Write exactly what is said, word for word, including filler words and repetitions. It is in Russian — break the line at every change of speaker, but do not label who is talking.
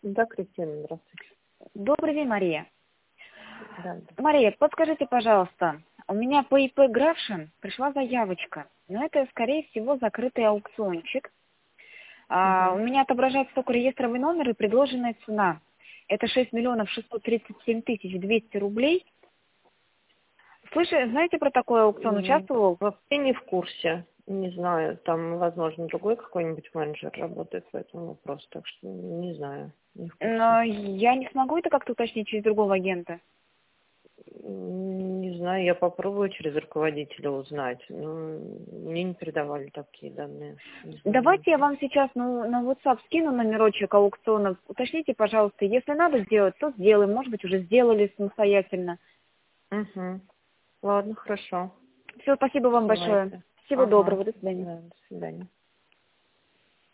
Да, Кристина, здравствуйте.
Добрый день, Мария.
Да, да.
Мария, подскажите, пожалуйста, у меня по ИП Графшин пришла заявочка, но это, скорее всего, закрытый аукциончик. А, у
Угу.
меня отображается только реестровый номер и предложенная цена. Это шесть миллионов шестьсот тридцать семь тысяч двести рублей. Слышали, знаете про такой аукцион?
М,
Участвовал?
Вообще не в курсе. Не знаю, там, возможно, другой какой-нибудь менеджер работает по этому вопросу, так что не знаю, не в курсе.
Но я не смогу это как-то уточнить через другого агента.
М, Не знаю, я попробую через руководителя узнать. Но мне не передавали такие данные. Не знаю.
Давайте я вам сейчас ну, на WhatsApp скину номерочек аукциона. Уточните, пожалуйста, если надо сделать, то сделаем. Может быть, уже сделали самостоятельно.
Угу. Ладно, хорошо.
Все, спасибо вам большое.
Давайте.
Всего
Ага.
доброго, до свидания.
Да, до свидания.